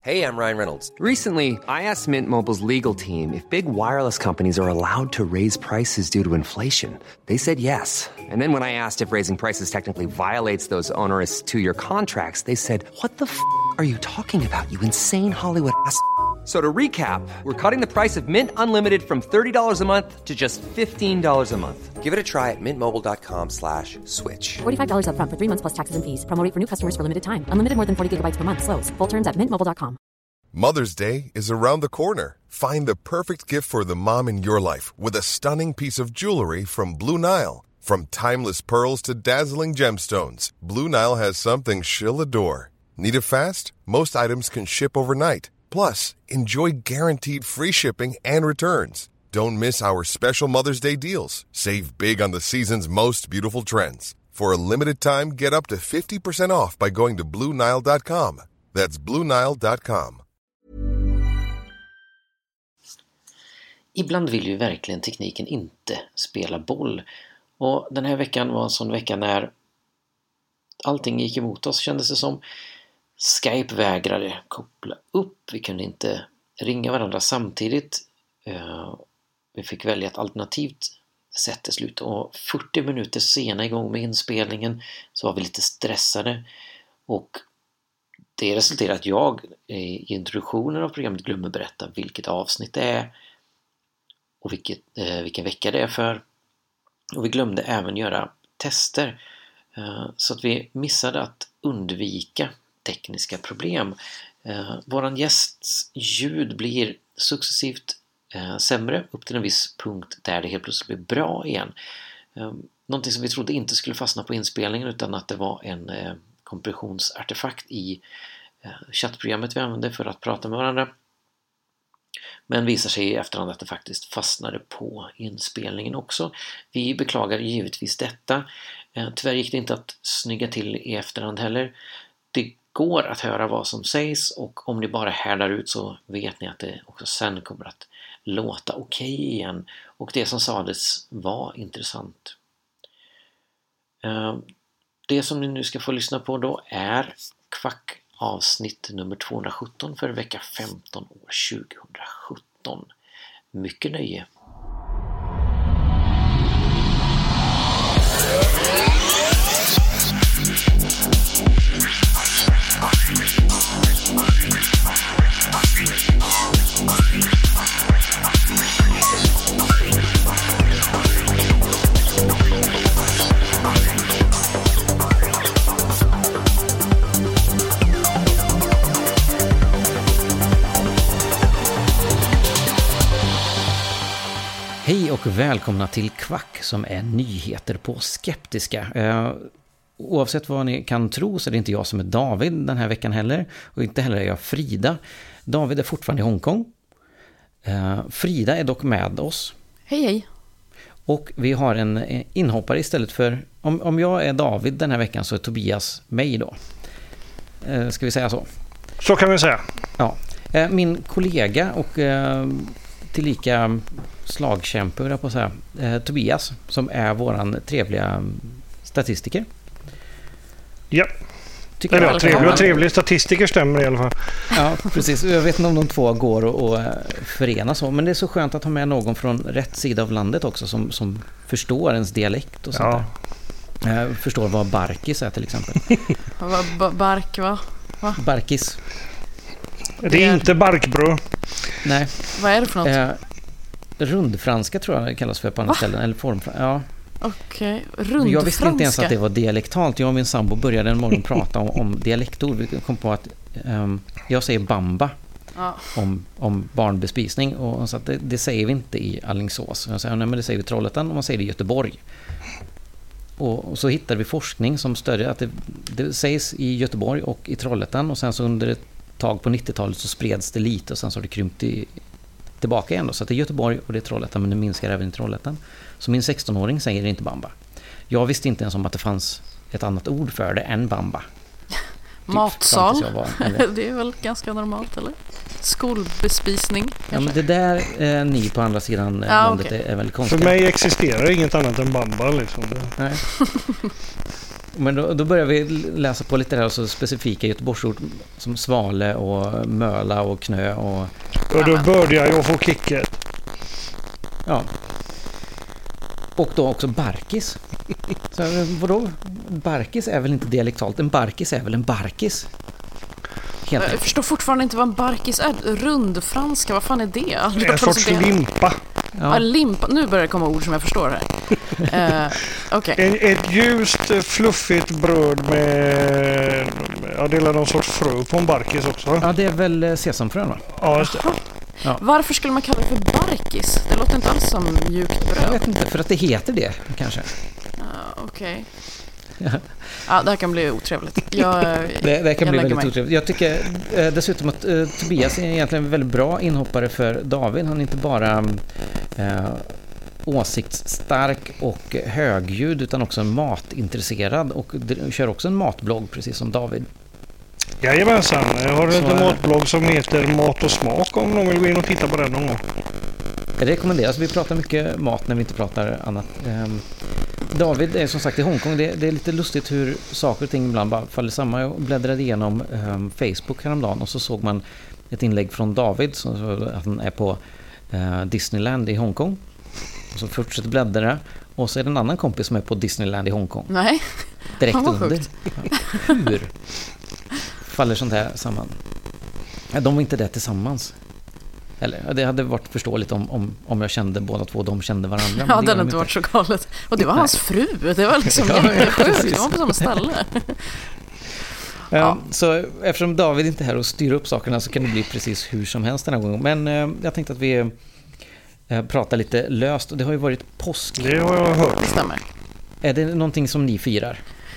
Hey, I'm Ryan Reynolds. Recently, I asked Mint Mobile's legal team if big wireless companies are allowed to raise prices due to inflation. They said yes. And then when I asked if raising prices technically violates those onerous two-year contracts, they said, "What the are you talking about, you insane Hollywood ass?" So to recap, we're cutting the price of Mint Unlimited from $30 a month to just $15 a month. Give it a try at mintmobile.com/switch. $45 up front for 3 months plus taxes and fees. Promo rate for new customers for limited time. Unlimited more than 40 gigabytes per month slows. Full terms at mintmobile.com. Mother's Day is around the corner. Find the perfect gift for the mom in your life with a stunning piece of jewelry from Blue Nile. From timeless pearls to dazzling gemstones, Blue Nile has something she'll adore. Need it fast? Most items can ship overnight. Plus, enjoy guaranteed free shipping and returns. Don't miss our special Mother's Day deals. Save big on the season's most beautiful trends. For a limited time, get up to 50% off by going to BlueNile.com. That's BlueNile.com. Ibland vill ju verkligen tekniken inte spela boll. Och den här veckan var en sån vecka när allting gick emot oss, kändes det som. Skype vägrade koppla upp. Vi kunde inte ringa varandra samtidigt. Vi fick välja ett alternativt sätt till slut. Och 40 minuter sena igång med inspelningen så var vi lite stressade. Och det resulterade att jag i introduktionen av programmet glömmer berätta vilket avsnitt det är. Och vilken vecka det är för. Och vi glömde även göra tester. Så att vi missade att undvika tekniska problem. Våran gästs ljud blir successivt sämre upp till en viss punkt där det helt plötsligt blir bra igen. Någonting som vi trodde inte skulle fastna på inspelningen utan att det var en kompressionsartefakt i chattprogrammet vi använde för att prata med varandra. Men visar sig i efterhand att det faktiskt fastnade på inspelningen också. Vi beklagar givetvis detta. Tyvärr gick det inte att snygga till i efterhand heller. Det går att höra vad som sägs och om ni bara härdar ut så vet ni att det också sen kommer att låta okej igen. Och det som sades var intressant. Det som ni nu ska få lyssna på då är Kvack avsnitt nummer 217 för vecka 15 år 2017. Mycket nöje! Hej och välkomna till Kvack som är nyheter på skeptiska. Oavsett vad ni kan tro så är det inte jag som är David den här veckan heller. Och inte heller är jag Frida. David är fortfarande i Hongkong. Frida är dock med oss. Hej hej. Och vi har en inhoppare istället för... Om jag är David den här veckan så är Tobias mig då. Ska vi säga så? Så kan vi säga. Ja. Min kollega och tillika slagkämpe på så här, Tobias som är våran trevliga statistiker. Ja. Trevlig statistiker stämmer i alla fall. Ja, precis. Jag vet inte om de två går att förena så, men det är så skönt att ha med någon från rätt sida av landet också som förstår ens dialekt och sånt där. Förstår vad barkis är till exempel. Bark va? Barkis. Det är inte barkbröd. Nej. Vad är det för något? Rundfranska tror jag det kallas för på andra ställen. Eller formfranska. Ja. Okej, rundfranska. Jag visste inte ens att det var dialektalt. Jag och min sambo började en morgon prata om dialektord. Vi kom på att jag säger bamba om barnbespisning. Och så att det säger vi inte i Alingsås. Jag säger, nej, men det säger vi i Trollhättan och man säger det i Göteborg. Och så hittade vi forskning som stödde att det sägs i Göteborg och i Trollhättan. Och sen så under ett tag på 90-talet så spreds det lite och sen så har det krympt tillbaka igen då. Så att det är Göteborg och det är Trollhättan, men det minskar även i Trollhätten. Så min 16-åring säger inte bamba. Jag visste inte ens om att det fanns ett annat ord för det än bamba. Matsal. Det är väl ganska normalt, eller? Skolbespisning. Kanske. Ja, men det där ni på andra sidan landet är väl konstigt. För mig existerar inget annat än bamba liksom. Nej. Men då börjar vi läsa på lite där och så specifika Göteborgsord som svale och möla och knö och då började jag få kicket. Ja. Och då också barkis. Så vadå? Barkis är väl inte dialektalt. En barkis är väl en barkis. Jag förstår fortfarande inte vad en barkis är. Rundfranska, vad fan är det? Det är en sorts limpa. Ja, limpa. Nu börjar det komma ord som jag förstår här. Okay. Ett ljust, fluffigt bröd med... Ja, det är någon sorts frö på en barkis också. Ja, det är väl sesamfrön, va? Ja, just det. Ja. Varför skulle man kalla det för barkis? Det låter inte alls som mjukt bröd. Jag vet inte, för att det heter det, kanske. Okej. Ja, det här kan bli otrevligt. Det kan bli väldigt otrevligt. Jag tycker dessutom att Tobias är egentligen en väldigt bra inhoppare för David. Han är inte bara åsiktsstark och högljudd utan också matintresserad och kör också en matblogg precis som David. Jajamensan, jag har en matblogg som heter Mat och smak om någon vill gå in och titta på den någon gång. Det rekommenderas. Vi pratar mycket mat när vi inte pratar annat. David är som sagt i Hongkong. Det är lite lustigt hur saker och ting ibland bara faller samman. Jag bläddrade igenom Facebook häromdagen och så såg man ett inlägg från David så att han är på Disneyland i Hongkong. Och så fortsätter bläddra och så är det en annan kompis som är på Disneyland i Hongkong. Nej. Direkt under. Hur faller sånt här samman? Ja, de var inte där tillsammans. Eller det hade varit förståeligt om jag kände båda två, de kände varandra. Ja, det hade inte varit så galet. Och det var hans fru. Det var liksom jättesjukt. De var på samma ställe. Ja. Så eftersom David inte är här och styr upp sakerna så kan det bli precis hur som helst den här gången. Men jag tänkte att vi pratar lite löst. Och det har ju varit påsk. Det har jag hört. Det stämmer. Är det någonting som ni firar?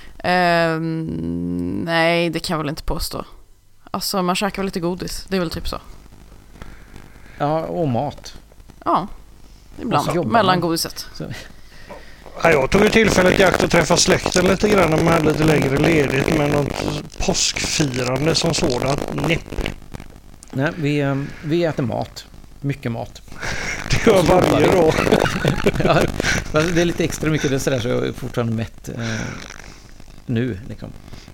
Nej, det kan jag väl inte påstå. Alltså, man käkar väl lite godis. Det är väl typ så. Ja, och mat. Ja, ibland. Mellan godiset. Så. Ja, jag tog ju tillfället i akt att träffa släkten lite grann när man hade lite längre ledigt. Men något påskfirande som sådant, nej. Vi äter mat. Mycket mat. Det gör varje dag. Ja, det är lite extra mycket det sådär så jag är fortfarande mätt nu. Liksom.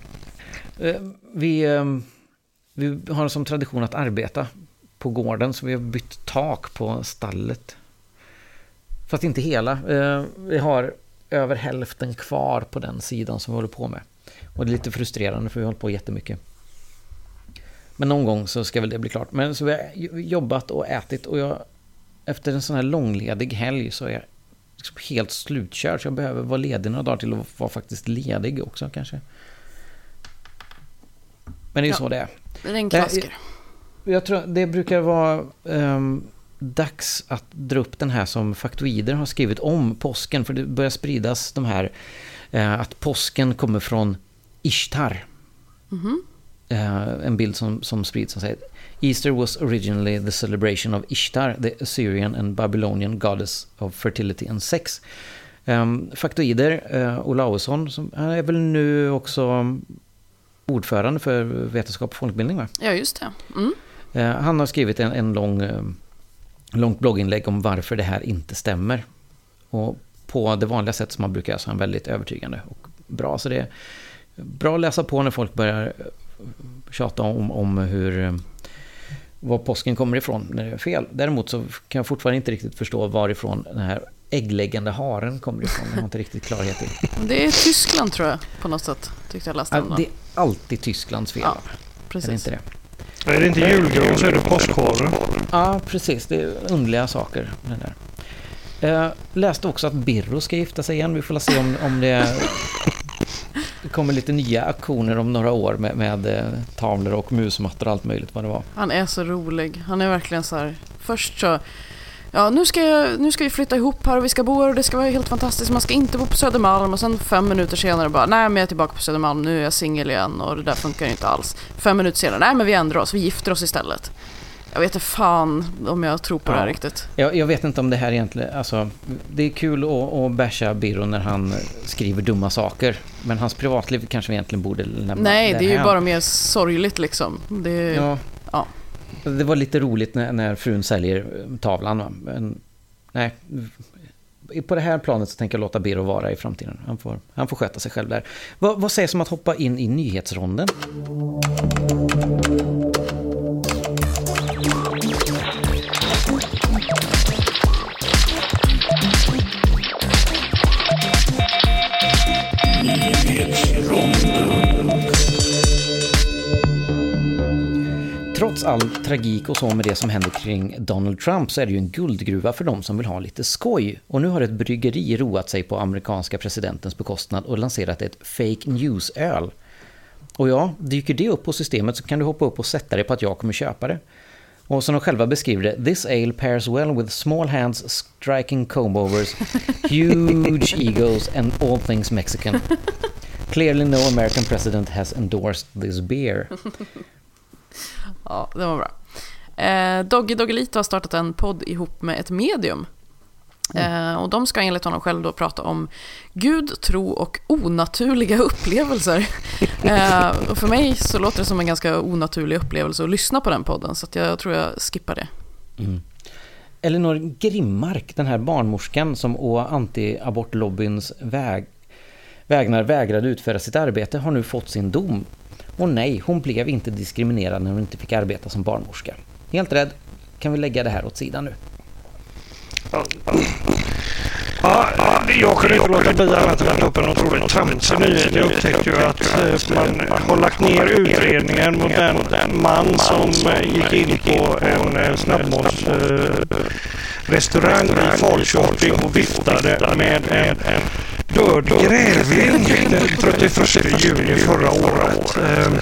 Vi har som tradition att arbeta på gården så vi har bytt tak på stallet. Fast inte hela. Vi har över hälften kvar på den sidan som vi håller på med. Och det är lite frustrerande för vi håller på jättemycket. Men någon gång så ska väl det bli klart. Men så vi har jobbat och ätit och jag efter en sån här långledig helg så är jag liksom helt slutkörd så jag behöver vara ledig några dagar till att vara faktiskt ledig också kanske. Men det är ju så det är. Det är en klassiker. Jag tror det brukar vara dags att dra upp den här som Faktoider har skrivit om påsken för det börjar spridas de här att påsken kommer från Ishtar. En bild som sprids som säger Easter was originally the celebration of Ishtar, the Assyrian and Babylonian goddess of fertility and sex. Faktoider, Olausson, som är väl nu också ordförande för vetenskap och folkbildning, va? Ja, just det. Han har skrivit en långt blogginlägg om varför det här inte stämmer. Och på det vanliga sätt som man brukar så är han väldigt övertygande och bra. Så det är bra att läsa på när folk börjar tjata om hur var påsken kommer ifrån när det är fel. Däremot så kan jag fortfarande inte riktigt förstå varifrån den här äggläggande haren kommer ifrån. Jag har inte riktigt klarhet i. Det är Tyskland tror jag på något sätt. Tyckte jag läste om det är alltid Tysklands fel. Ja, precis. Är det inte det? Är det inte julgran så är det påskharen. Ja, precis. Det är underliga saker. Det där. Läste också att Birro ska gifta sig igen. Vi får se om det kommer lite nya aktioner om några år med tavlor och musmattor och allt möjligt vad det var. Han är så rolig. Han är verkligen så här. Först så ja, nu ska vi flytta ihop här och vi ska bo här och det ska vara helt fantastiskt. Man ska inte bo på Södermalm och sen 5 minuter senare bara, nej men jag är tillbaka på Södermalm, nu är jag singel igen och det där funkar inte alls. 5 minuter senare, nej men vi ändrar oss, vi gifter oss istället. Jag vet inte fan om jag tror på det här riktigt. Jag vet inte om det här egentligen, alltså det är kul att basha Birro när han skriver dumma saker, men hans privatliv kanske vi egentligen borde nämna. Nej, det är ju bara mer sorgligt liksom. Ja. Det var lite roligt när frun säljer tavlan. Va? Men, nej, på det här planet så tänker jag låta Birro vara i framtiden. Han får sköta sig själv där. Vad sägs om att hoppa in i nyhetsronden? Trots all tragik och så med det som händer kring Donald Trump så är det ju en guldgruva för de som vill ha lite skoj. Och nu har ett bryggeri roat sig på amerikanska presidentens bekostnad och lanserat ett fake news-öl. Och ja, dyker det upp på systemet så kan du hoppa upp och sätta dig på att jag kommer köpa det. Och som de själva beskriver det, this ale pairs well with small hands, striking comb-overs, huge egos and all things Mexican. Clearly no American president has endorsed this beer. Ja, det var bra. Doggy Doggelito har startat en podd ihop med ett medium. Och de ska enligt honom själv då prata om Gud, tro och onaturliga upplevelser. Och för mig så låter det som en ganska onaturlig upplevelse att lyssna på den podden, så att jag tror jag skippar det. Elinor Grimmark, den här barnmorskan som å anti-abortlobbyns vägnar vägrade utföra sitt arbete, har nu fått sin dom. Och nej, hon blev inte diskriminerad när hon inte fick arbeta som barnmorska. Helt rädd, kan vi lägga det här åt sidan nu? Jag kunde inte låta bli annat än att ta upp en otroligt tramsig nyhet. Jag upptäckte ju att man har lagt ner utredningen mot den man som gick in på en snabbmatsrestaurang i Falköping och viftade med en död grävling den 31 juli förra året.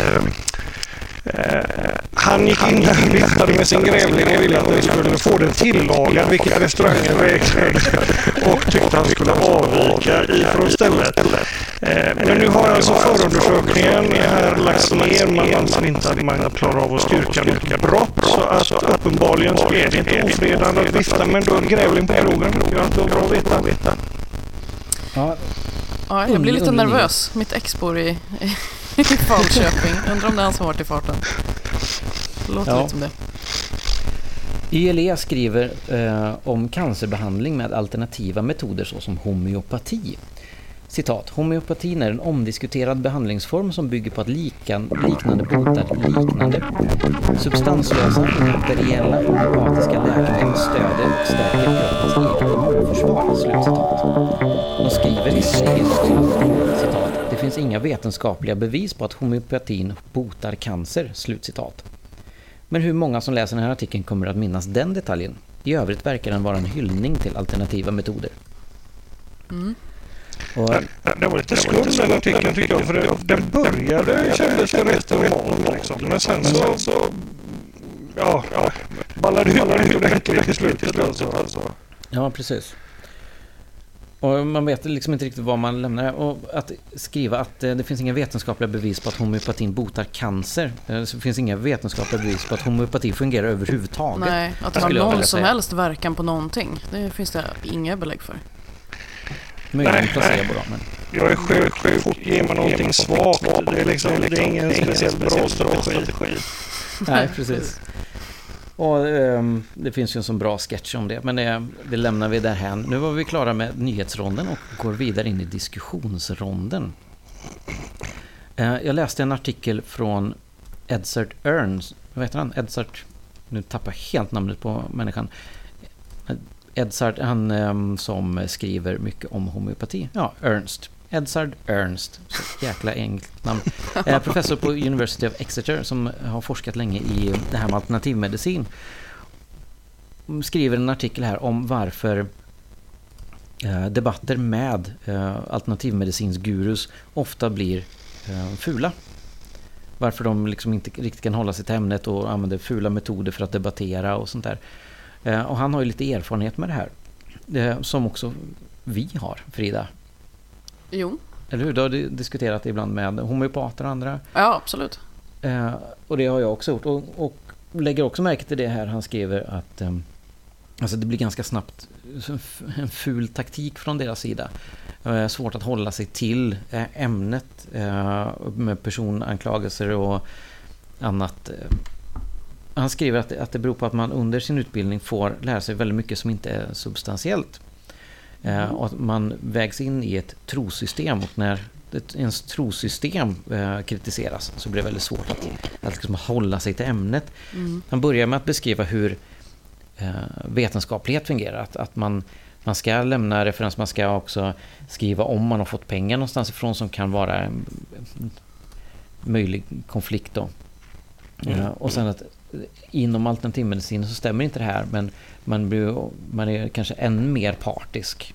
Han gick in där och viftade med sin grävling och ville att han skulle få den tillagad, vilket restaurangen vägrade, och tyckte han skulle avvika ifrån stället. Men nu har alltså förundersökningen här lagts ner. Man anser inte att man klarar av att styrka något brott, så att uppenbarligen så är det inte ofredande att vifta med en död grävling på krogen. Jag inte bra att veta. Ja, jag blir lite nervös. Mitt ex bor i Falköping. Undrar om det är han som har varit i farten. Låter lite som det. YLE skriver om cancerbehandling med alternativa metoder såsom homeopati. Citat: homeopatin är en omdiskuterad behandlingsform som bygger på att liknande botar liknande. Substanslösa, imperiella homeopatiska läkemedel stöder och stärker kroppens eget immunförsvar. Slutcitat. De skriver i citat: det finns inga vetenskapliga bevis på att homeopatin botar cancer. Slutcitat. Men hur många som läser den här artikeln kommer att minnas den detaljen? I övrigt verkar den vara en hyllning till alternativa metoder. Och det var lite skumt den artikeln, tycker jag, för den började kändes det rätt normal liksom. Men sen så ballade ordentligt i slutet alltså. Ja, precis. Och man vet liksom inte riktigt vad man lämnar. Och att skriva att det finns inga vetenskapliga bevis på att homeopatin botar cancer. Så det finns inga vetenskapliga bevis på att homeopati fungerar överhuvudtaget. Nej, att det har någon som helst verkan på någonting. Det finns det inga belägg för. Möjligen placebo då, men jag är sjuk. Ger man någonting svagt, det är ingen speciellt bra strategi. Nej, precis. Och det finns ju en sån bra sketch om det, men det lämnar vi där här. Nu var vi klara med nyhetsronden och går vidare in i diskussionsronden. Jag läste en artikel från Edzard Ernst. Vad heter han? Edzard, nu tappar jag helt namnet på människan. Edzard, han som skriver mycket om homeopati. Ja, Ernst. Edzard Ernst. Så jäkla enkelt namn. Professor på University of Exeter som har forskat länge i det här med alternativmedicin. Skriver en artikel här om varför debatter med alternativmedicinsgurus ofta blir fula. Varför de liksom inte riktigt kan hålla sig till ämnet och använder fula metoder för att debattera och sånt där. Och han har ju lite erfarenhet med det här. Som också vi har, Frida. Jo. Eller hur? Du har diskuterat ibland med homeopater och andra. Ja, absolut. Och det har jag också gjort. Och lägger också märke till det här. Han skriver att alltså det blir ganska snabbt en ful taktik från deras sida. Svårt att hålla sig till ämnet med personanklagelser och annat. Han skriver att det beror på att man under sin utbildning får lära sig väldigt mycket som inte är substantiellt. Och att man vägs in i ett trosystem, och när ens trosystem kritiseras så blir det väldigt svårt att liksom hålla sig till ämnet. Han börjar med att beskriva hur vetenskaplighet fungerar. Att man ska lämna referens, man ska också skriva om man har fått pengar någonstans ifrån som kan vara en möjlig konflikt då. Och sen att inom alternativmedicin så stämmer inte det här, men man är kanske ännu mer partisk.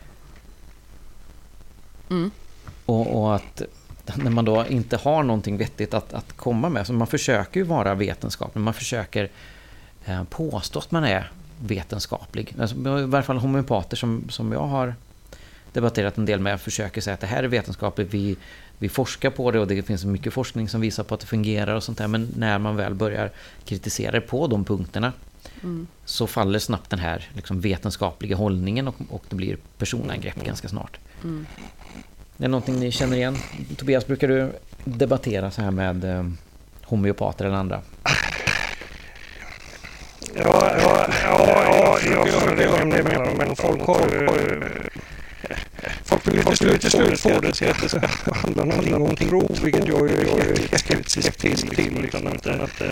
Och att när man då inte har någonting vettigt att komma med, så man försöker ju vara vetenskaplig, man försöker påstå att man är vetenskaplig. Alltså, i varje fall homeopater som jag har debatterat en del med försöker säga att det här är vetenskapligt, vi forskar på det och det finns mycket forskning som visar på att det fungerar och sånt där, men när man väl börjar kritisera det på de punkterna så faller snabbt den här liksom vetenskapliga hållningen och det blir personangrepp ganska snart. Det är någonting ni känner igen? Tobias, brukar du debattera så här med homeopater eller andra? Ja, jag för det med, men folk vill till slut få det till att det handlar någonting grovt, vilket jag är skeptisk till, utan att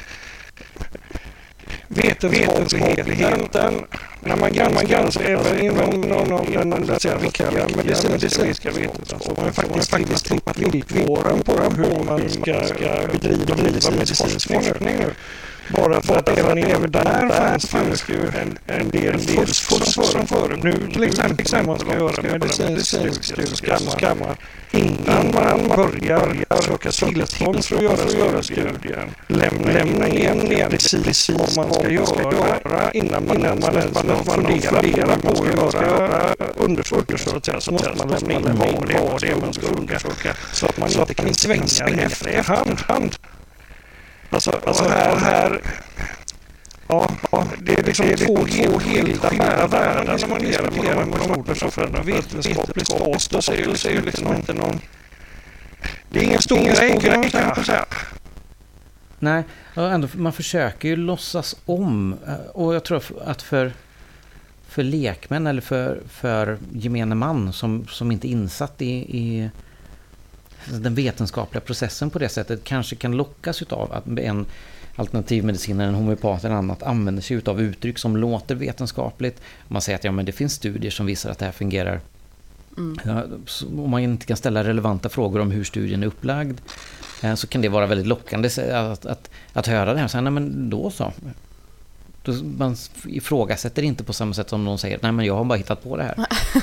vetenskapligheten, när man granskar även inom den medicinska vetenskapen, så har man faktiskt trippat villkoren på hur man ska bedriva medicinsk forskning nu. Bara för att även där fanns ju en del fusk som före. Nu till exempel man ska göra medicinsk ska man innan man börjar söka tillstånd för att göra studien lämna in precis vad man ska göra innan man funderar på att göra undersökningar, så måste man lämna in vad det är man ska undersöka, så att man inte kan svänga efterhand. Alltså här ja, det är liksom två helt skilda världar när man debatterar med metoder som för vetenskaplig status är ju liksom inte någon. Det är ingen stor grej kan man säga. Nej, ändå, man försöker ju låtsas om, och jag tror att för lekmän eller för gemene man som inte är insatt i den vetenskapliga processen på det sättet, kanske kan lockas utav att en alternativmedicinare, en homeopat eller annat använder sig utav uttryck som låter vetenskapligt. Man säger att men det finns studier som visar att det här fungerar. Om man inte kan ställa relevanta frågor om hur studien är upplagd, så kan det vara väldigt lockande att höra det här. Så, nej, men då så. Man ifrågasätter inte på samma sätt som någon säger, nej men jag har bara hittat på det här.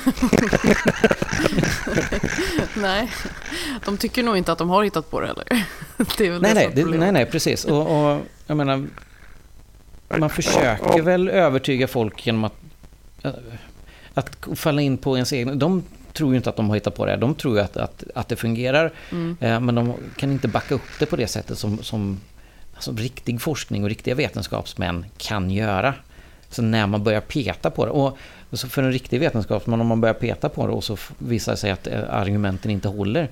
Nej, de tycker nog inte att de har hittat på det heller. Det är väl nej, precis. Och jag menar, man försöker väl övertyga folk genom att falla in på ens egen. De tror ju inte att de har hittat på det här. De tror ju att det fungerar. Men de kan inte backa upp det på det sättet som alltså riktig forskning och riktiga vetenskapsmän kan göra. Så när man börjar peta på det, och så för en riktig vetenskapsman, om man börjar peta på det och så visar det sig att argumenten inte håller,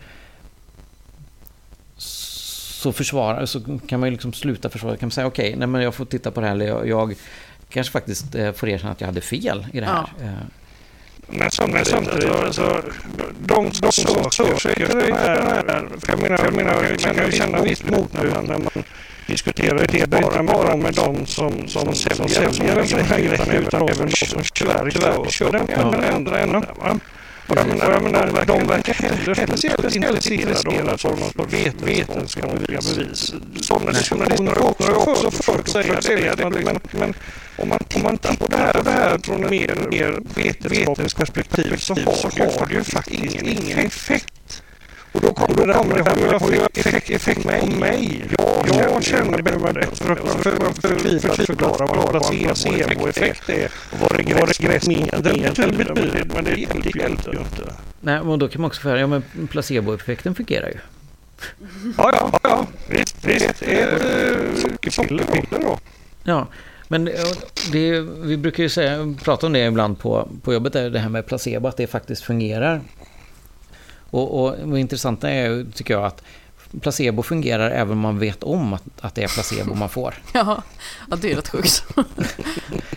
så kan man ju liksom sluta försvara. Kan man säga okej, nej men jag får titta på det här, eller jag kanske faktiskt får erkänna att jag hade fel i det här. Ja. Men samtidigt så de söker det här, för jag menar jag kan ju känna visst mot nu när man diskuterar det bara med de som säljer grejerna, utan även de som tyvärr kör den andra änden. Och jag menar, de verkar heller speciellt intresserade av form av vetenskapliga bevis. Sådana diskussioner har också försökt säga det, men om man tittar på det här från ett mer vetenskapligt perspektiv så har det ju faktiskt ingen effekt. Och då kommer det ha effekt på mig. Jag känner det med det för att förklara vad placebo-effekt är och vad regressmedel betyder, men det hjälper ju inte. Nej, och då kan man också säga, men placebo-effekten fungerar ju. Ja. Visst är sockerpiller då. Ja, men vi brukar ju prata om det ibland på jobbet, det här med placebo, att det faktiskt fungerar. Och det intressanta är, tycker jag, att placebo fungerar även om man vet om att det är placebo man får. Ja, det är rätt sjukt.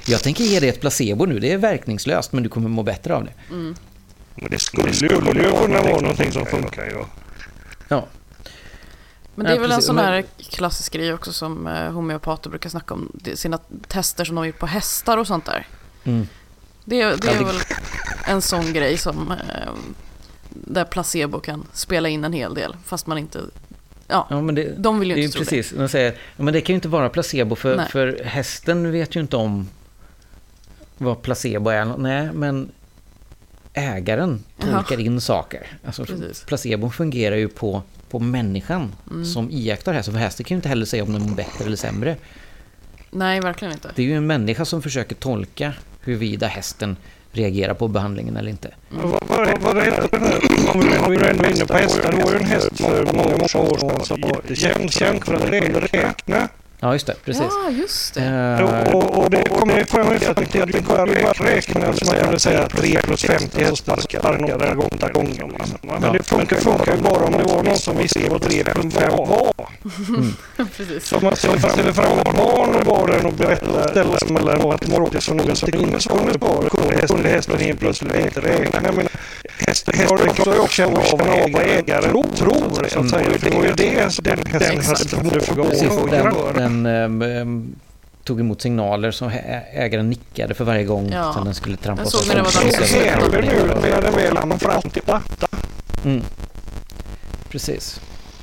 Jag tänker ge dig ett placebo nu. Det är verkningslöst, men du kommer må bättre av det. Men det skulle ju kunna vara någonting som funkar ju. Ja. Men det är väl en sån här klassisk grej också som homeopater brukar snacka om. Sina tester som de har gjort på hästar och sånt där. Det är väl en sån grej som där placebo kan spela in en hel del. Fast man inte... Ja, men de vill ju inte tro precis, det. De säger, men det kan ju inte vara placebo för hästen vet ju inte om vad placebo är. Nej, men ägaren tolkar in saker. Alltså, placebo fungerar ju på människan som iakttar det här. Så för hästen kan ju inte heller säga om den är bättre eller sämre. Nej, verkligen inte. Det är ju en människa som försöker tolka huruvida hästen reagerar på behandlingen eller inte. Vad heter det? Om vi är inne på hästar, det var ju en häst för många år sedan som var jättekänd för att räkna. Ja, just det, precis. Ja, just det. Och det kommer ju fram att det bara räknar som man kunde säga 3 + 50 hästar några gånger. Men det funkar ju bara om det var någon som visste vad 3 + 5 var. Precis. Så man ställer fram ett barn och baren och berättar som eller matematik som någon som inte kunde bara kunde hästen helt plötsligt inte räkna. Men hästen har ju också känna av vad ägaren tror, så att säga. Det var ju det den hästen borde få gå. Den tog emot signaler som ägaren nickade för varje gång som den skulle trampas. Jag såg när det var Precis.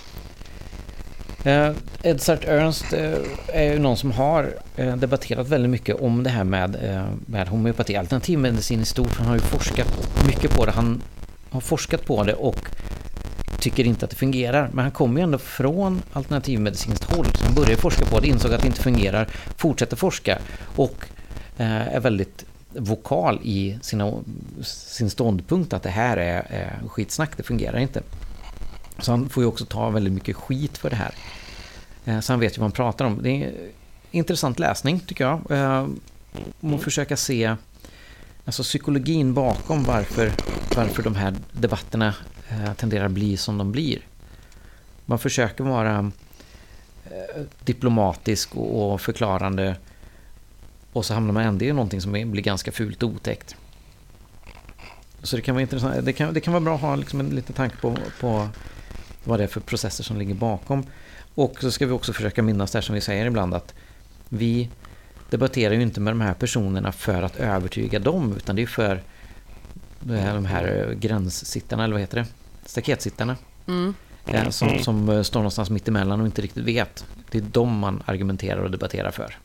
Edzard Ernst är ju någon som har debatterat väldigt mycket om det här med homeopati. Alternativmedicin i stort. Han har ju forskat mycket på det. Han har forskat på det och tycker inte att det fungerar. Men han kommer ju ändå från alternativmedicinskt håll. Så han började forska på det, insåg att det inte fungerar, fortsätter forska och är väldigt vokal i sin ståndpunkt att det här är skitsnack, det fungerar inte. Så han får ju också ta väldigt mycket skit för det här. Så han vet ju vad han pratar om. Det är intressant läsning tycker jag. Man försöka se alltså psykologin bakom varför de här debatterna tenderar att bli som de blir. Man försöker vara diplomatisk och förklarande och så hamnar man ändå i någonting som blir ganska fult och otäckt. Så det kan vara intressant. Det kan vara bra att ha liksom en liten tanke på vad det är för processer som ligger bakom. Och så ska vi också försöka minnas det som vi säger ibland att vi debatterar ju inte med de här personerna för att övertyga dem utan det är för de här gränssittarna eller vad heter det? Staketsittarna. Som står någonstans mitt emellan och inte riktigt vet. Det är dem man argumenterar och debatterar för.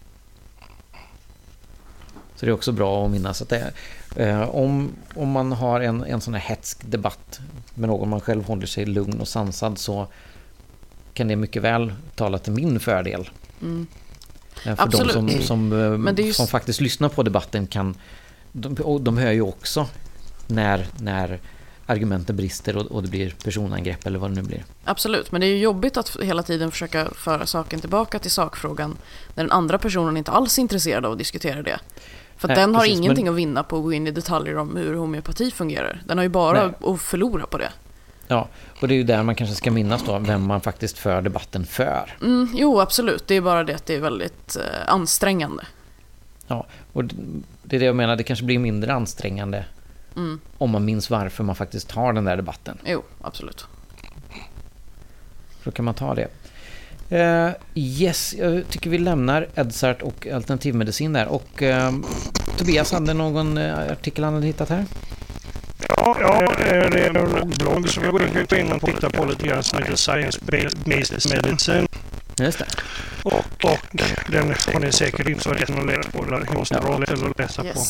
Så det är också bra att minnas att det är, om man har en sån här hetsk debatt med någon man själv håller sig lugn och sansad så kan det mycket väl tala till min fördel. För absolut. De som faktiskt lyssnar på debatten de hör ju också när argumenten brister och det blir personangrepp eller vad det nu blir. Absolut, men det är ju jobbigt att hela tiden försöka föra saken tillbaka till sakfrågan när den andra personen inte alls är intresserad av att diskutera det. För den har ingenting att vinna på att gå in i detaljer om hur homeopati fungerar. Den har ju bara att förlora på det. Ja, och det är ju där man kanske ska minnas då vem man faktiskt för debatten för. Jo, absolut. Det är bara det att det är väldigt ansträngande. Ja, och det är det jag menar. Det kanske blir mindre ansträngande om man minns varför man faktiskt har den där debatten. Jo, absolut. Då kan man ta det. Yes, jag tycker vi lämnar Edzard och alternativmedicin där. Och Tobias hade någon artikel han hade hittat här? Ja, det är en blogg som jag går in och tittar på lite grann som heter Science-Based Medicine. Just det. Och den har ni säkert inte varit att läsa på eller måste eller läsa på.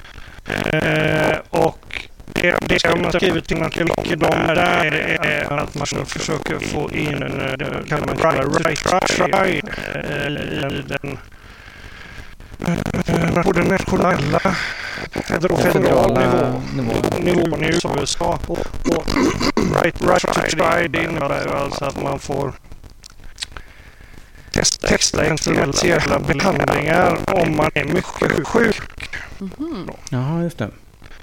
Och det som har skrivit till dem där är att man försöker få in det kallar man right på den nationella federala nivån i USA. Och right to try det innebär alltså att man får testa instrumentella behandlingar om man är mycket sjuk. Ja, just det.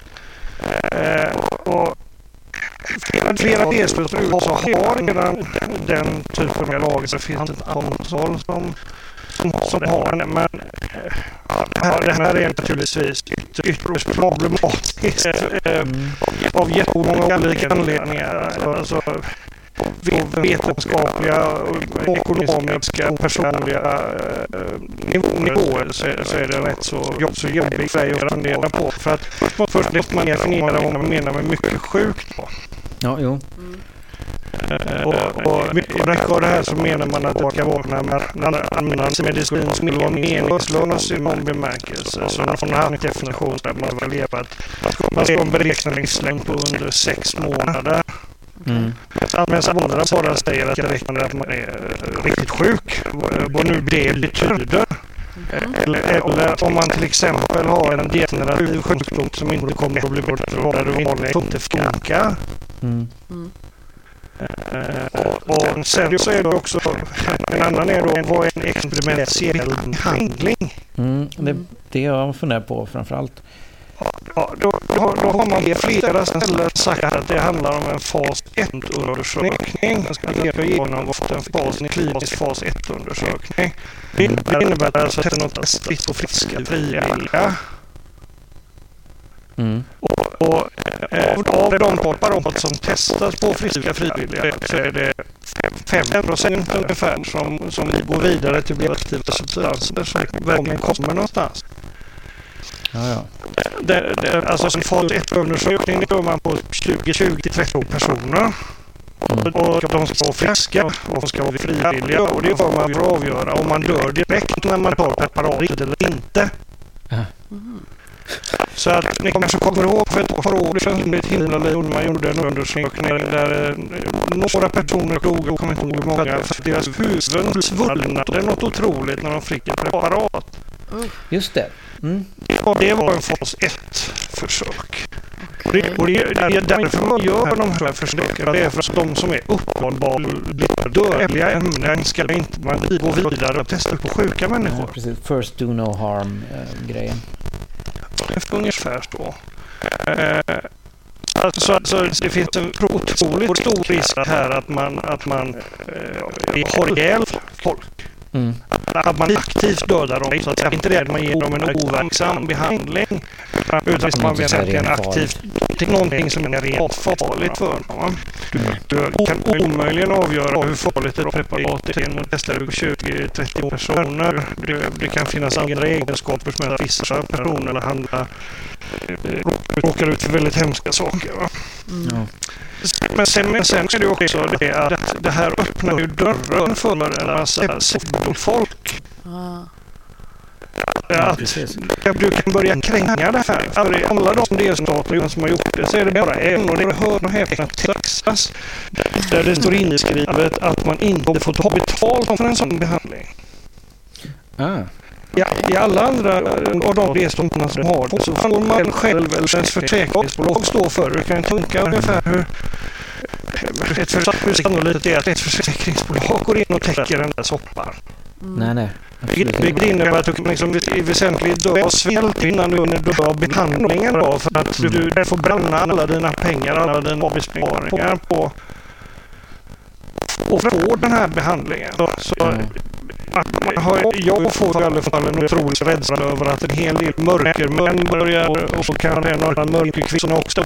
Och flera delstater i USA har redan den typen av lagar. Det finns ett antal som har den. Men det här är naturligtvis ytterst problematiskt av jättemånga olika anledningar. Alltså, vetenskapliga, ekonomiska och personliga nivåer så är det rätt så jobbigt för dig att fundera på. För att först måste man definiera vad man menar med mycket sjukt på. Ja, jo. Och mycket av det här så menar man att det ska vara när annan medicin skulle vara meningslös i någon bemärkelse. Så när från här definition där man väl leva att man ska ha en beräkningslängd på under 6 månader. Men andra bara säger att det räcker med att man är riktigt sjuk, vad nu det betyder. Eller om man till exempel har en degenerativ sjukdom som inte kommer att bli bättre där du vanligen inte funkar. Och sen så är det också en annan är då vad är en experimentell handling. Det jag funderar på framförallt. Ja, då har man vid flera ställen sagt att det handlar om en fas 1-undersökning. Jag ska genomgått en klinisk fas 1-undersökning. Det innebär alltså att det är något testigt och friska frivilliga. Och av de preparat som testas på friska frivilliga så är det 5% ungefär som går vidare till bli aktiva substanser som verkligen kommer någonstans. Ja. Alltså en fas 1-undersökning gör man på 20-30 personer. Och de ska vara friska och de ska vara frivilliga. Och det är vad man vill avgöra om man dör direkt när man tar preparatet eller inte. Så att ni kanske kommer ihåg för ett par år sedan i ett Himmel man gjorde en undersökning där några personer dog och kommer inte ihåg hur många för deras huvuden svullnade något otroligt när de fick ett preparat. Just det. Det var en fas 1-försök. Och det är därför man gör de här försöken. Det är för att de som är uppenbart dödliga ämnen ska inte man gå vidare och testa på sjuka människor. Ja, precis. First do no harm-grejen. Ungefär så. Alltså det finns en otroligt stor risk här att man har ihjäl folk. Att man aktivt dödar dem så att inte det att man ger dem en overksam behandling utan att man verkligen aktivt till någonting som är rent farligt för dem. Du kan omöjligen avgöra hur farligt ett preparat är genom att testa 20-30 personer. Det kan finnas andra egenskaper som att vissa personer eller andra råkar ut för väldigt hemska saker. Va? Men sen är det också det att det här öppnar ju dörren för en massa folk. Att du kan börja kränga det här. För i alla de delstater som har gjort det så är det bara en och det hör och häpna Texas där det står inskrivet att man inte får ta betalt för en sån behandling. Ja, i alla andra av de delstaterna som har det så får man själv eller ens försäkringsbolag stå för. Du kan tänka ungefär hur sannolikt är att ett försäkringsbolag går in och täcker den där soppan. Nej. Vilket innebär att du kan liksom väsentligt dö av svält innan du dör av behandlingen då, för att du får bränna alla dina pengar, alla dina besparingar på och få den här behandlingen. Jag får i alla fall en otrolig rädsla över att en hel del mörkermän börjar och så kan det några mörkerkvissorna också.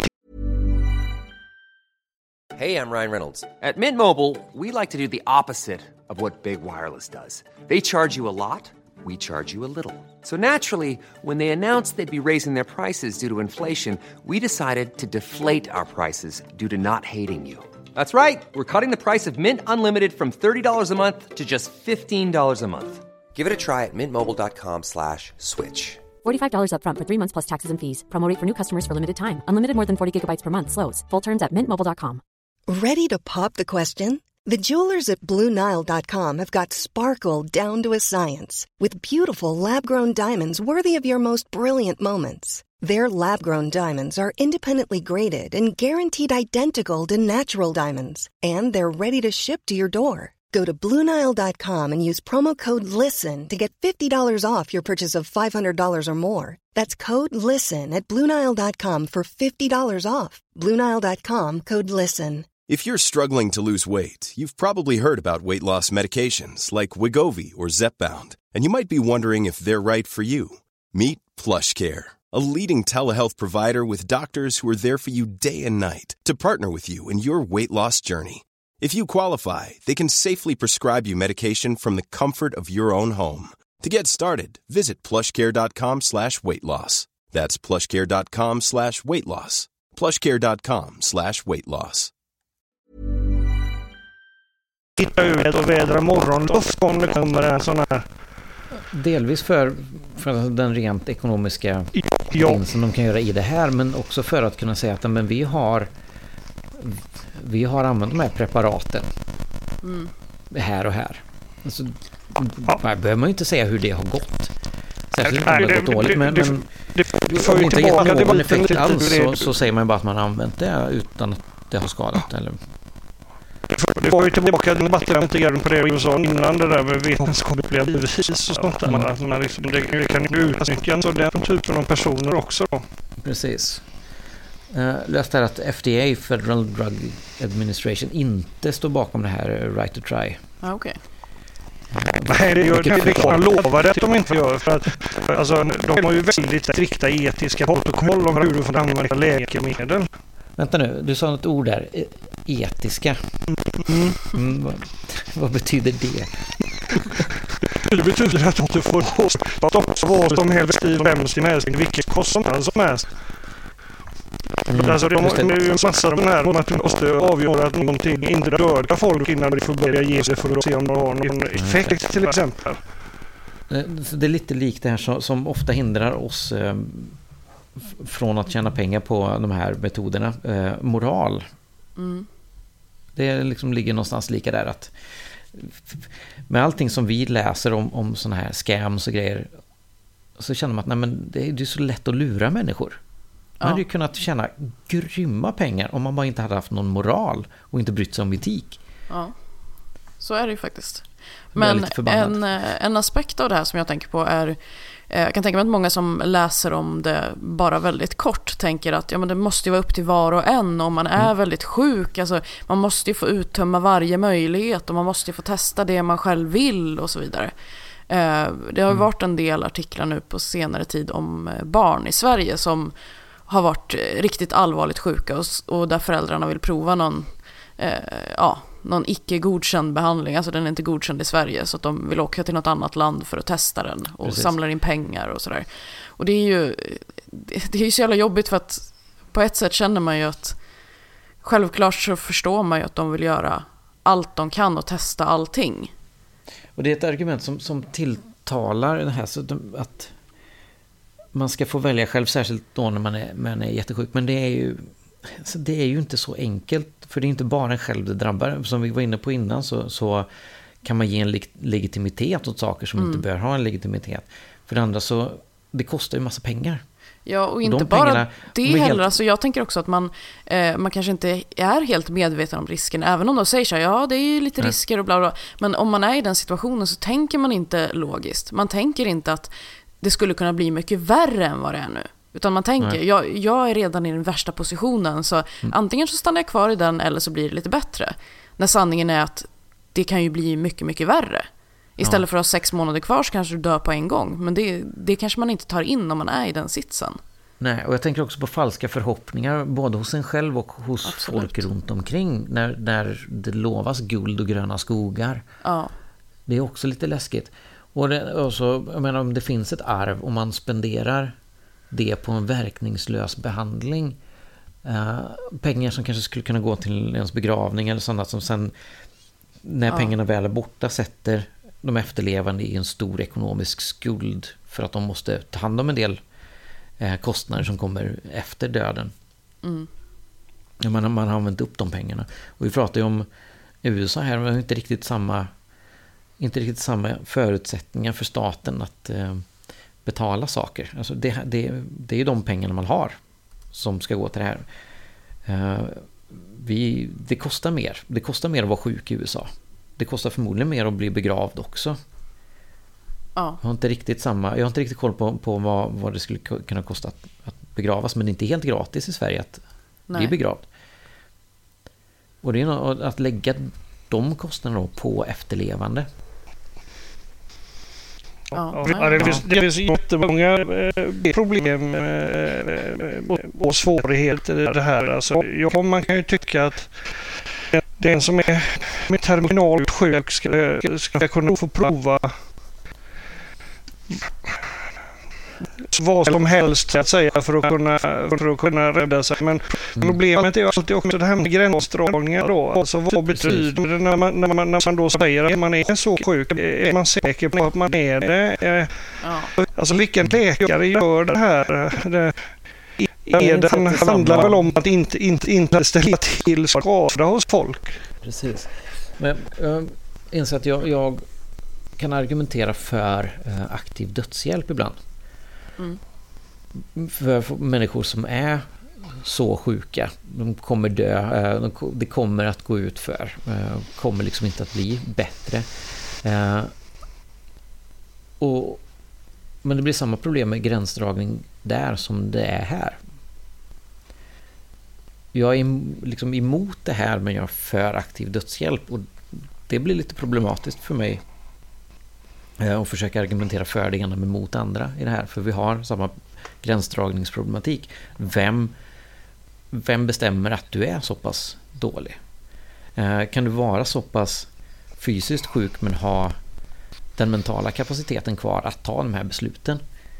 Hey, I'm Ryan Reynolds. At Mint Mobile, we like to do the opposite of what Big Wireless does. They charge you a lot, we charge you a little. So naturally, when they announced they'd be raising their prices due to inflation, we decided to deflate our prices due to not hating you. That's right. We're cutting the price of Mint Unlimited from $30 a month to just $15 a month. Give it a try at mintmobile.com/switch. $45 up front for 3 months plus taxes and fees. Promo rate for new customers for limited time. Unlimited more than 40 gigabytes per month. Slows full terms at mintmobile.com. Ready to pop the question? The jewelers at BlueNile.com have got sparkle down to a science with beautiful lab-grown diamonds worthy of your most brilliant moments. Their lab-grown diamonds are independently graded and guaranteed identical to natural diamonds, and they're ready to ship to your door. Go to BlueNile.com and use promo code LISTEN to get $50 off your purchase of $500 or more. That's code LISTEN at BlueNile.com for $50 off. BlueNile.com, code LISTEN. If you're struggling to lose weight, you've probably heard about weight loss medications like Wegovy or Zepbound, and you might be wondering if they're right for you. Meet PlushCare, a leading telehealth provider with doctors who are there for you day and night to partner with you in your weight loss journey. If you qualify, they can safely prescribe you medication from the comfort of your own home. To get started, visit plushcare.com/weightloss. That's plushcare.com/weightloss. plushcare.com/weightloss. Titta ut och vädra morgonluft om det kommer en sån här. Delvis för den rent ekonomiska vinsten de kan göra i det här, men också för att kunna säga att men vi har använt de här preparaten här och här. Alltså, behöver man ju inte säga hur det har gått. Särskilt om det har gått dåligt, men om det inte gett någon effekt alls så säger man bara att man har använt det utan att det har skadat. Eller? Det var ju tillbaka till debatten på det i USA innan det där med vetenskapliga bevis och sånt där. Alltså, det kan ju utnyttjas av den typen av personer också då. Precis. Läste här att FDA, Federal Drug Administration, inte står bakom det här right to try. Okej. Nej, det gör det. Man lovar att de inte gör, för att alltså, de har ju väldigt strikta etiska protokoll om hur du får använda läkemedel. Vänta nu, du sa något ord där. Etiska. Vad betyder det? Det betyder att de inte får stoppa vad som helst i vem som helst, vilket kostnad som helst. Alltså det är ju en massa av den här om att du måste avgöra att någonting inte dödar folk innan du får börja ge sig för att se om det har någon effekt till exempel. Det är lite likt det här som ofta hindrar oss från att tjäna pengar på de här metoderna. Moral. Det liksom ligger någonstans lika där, att med allting som vi läser om såna här scams och grejer, så känner man att nej, men det är så lätt att lura människor. Man hade ju kunnat tjäna grymma pengar om man bara inte hade haft någon moral och inte brytt sig om etik. Ja, så är det ju faktiskt. Men en aspekt av det här som jag tänker på är, jag kan tänka mig att många som läser om det bara väldigt kort tänker att men det måste ju vara upp till var och en om man är väldigt sjuk. Alltså, man måste ju få uttömma varje möjlighet och man måste ju få testa det man själv vill och så vidare. Det har varit en del artiklar nu på senare tid om barn i Sverige som har varit riktigt allvarligt sjuka och där föräldrarna vill prova någon icke godkänd behandling, alltså den är inte godkänd i Sverige, så att de vill åka till något annat land för att testa den och samlar in pengar och sådär. Och det är ju så jävla jobbigt, för att på ett sätt känner man ju att självklart så förstår man ju att de vill göra allt de kan och testa allting. Och det är ett argument som tilltalar det här, så att man ska få välja själv, särskilt då när man är jättesjuk. Men det är ju inte så enkelt, för det är inte bara en själv det drabbar. Som vi var inne på innan så kan man ge en legitimitet åt saker som inte bör ha en legitimitet. För det andra så, det kostar ju massa pengar. Ja, och inte bara det heller. Alltså jag tänker också att man kanske inte är helt medveten om risken, även om de säger så här, ja det är ju lite risker och bla bla. Men om man är i den situationen så tänker man inte logiskt. Man tänker inte att det skulle kunna bli mycket värre än vad det är nu. Utan man tänker, jag är redan i den värsta positionen, så antingen så stannar jag kvar i den eller så blir det lite bättre. När sanningen är att det kan ju bli mycket, mycket värre. Istället för att ha 6 månader kvar så kanske du dör på en gång. Men det kanske man inte tar in om man är i den sitsen. Nej, och jag tänker också på falska förhoppningar både hos en själv och hos folk runt omkring när det lovas guld och gröna skogar. Ja. Det är också lite läskigt. Och så, jag menar, om det finns ett arv och man spenderar det på en verkningslös behandling, pengar som kanske skulle kunna gå till ens begravning eller sådant, som sen när pengarna väl är borta sätter de efterlevande i en stor ekonomisk skuld för att de måste ta hand om en del kostnader som kommer efter döden. Man har använt upp de pengarna. Och vi pratar ju om USA här, men inte riktigt samma förutsättningar för staten att betala saker. Alltså det är ju de pengarna man har som ska gå till det här. Det kostar mer. Det kostar mer att vara sjuk i USA. Det kostar förmodligen mer att bli begravd också. Ja. Jag har inte riktigt koll på vad det skulle kunna kosta att begravas, men det är inte helt gratis i Sverige att bli begravd. Och det är att lägga de kostnaderna på efterlevande. Det finns jättemånga problem och svårigheter i det här. Alltså, man kan ju tycka att den som är med terminalt sjuk ska kunna få prova vad som helst att säga för att kunna rädda sig. Men problemet är ju alltid också det här med gränsdragningar då. Alltså vad betyder det när man då säger att man är så sjuk? Är man säker på att man är det? Alltså vilken läkare gör det här? Det handlar väl om att inte ställa till skada hos folk. Precis. Men jag inser att jag kan argumentera för aktiv dödshjälp ibland. För människor som är så sjuka, de kommer dö, det kommer att gå ut för, kommer liksom inte att bli bättre. Men det blir samma problem med gränsdragning där som det är här. Jag är liksom emot det här, men jag är för aktiv dödshjälp, och det blir lite problematiskt för mig och försöka argumentera för det ena men mot andra i det här, för vi har samma gränsdragningsproblematik. Vem bestämmer att du är så pass dålig? Kan du vara så pass fysiskt sjuk men ha den mentala kapaciteten kvar att ta de här besluten?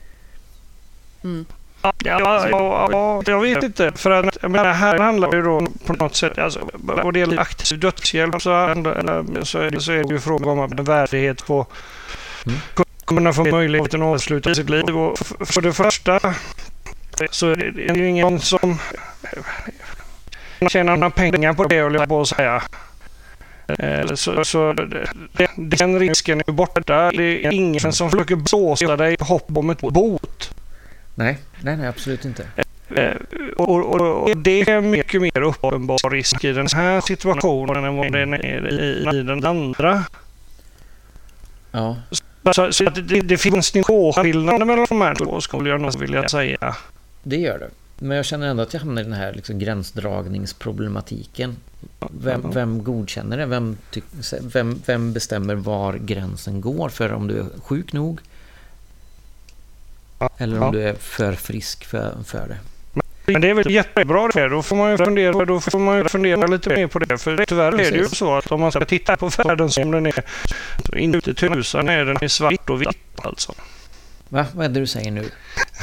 Ja, jag vet inte, för att jag menar, här handlar det då på något sätt, alltså, vad det gäller aktiv dödshjälp så är det ju fråga om en värdighet på kunna få möjligheten att avsluta sitt liv. Och för det första så är det ju ingen som tjänar några pengar på det, vill jag bara säga. Så den risken är borta. Det är ingen som försöker blåsa dig i hopp om ett bot. Nej, absolut inte. Och det är mycket mer uppenbar risk i den här situationen än vad det är i den andra. Ja. Så det finns nivåskillnader mellan de här två, skulle jag nog vilja säga. Det gör det. Men jag känner ändå att jag hamnar i den här liksom gränsdragningsproblematiken. Vem godkänner det? Vem bestämmer var gränsen går för om du är sjuk nog? Eller om du är för frisk för det. Men det är väl jättebra det. Då får man ju fundera lite mer på det. För tyvärr är det ju så att om man ska titta på världen som den är, så inte tusan är den i svart och vitt alltså. Va? Vad är det du säger nu?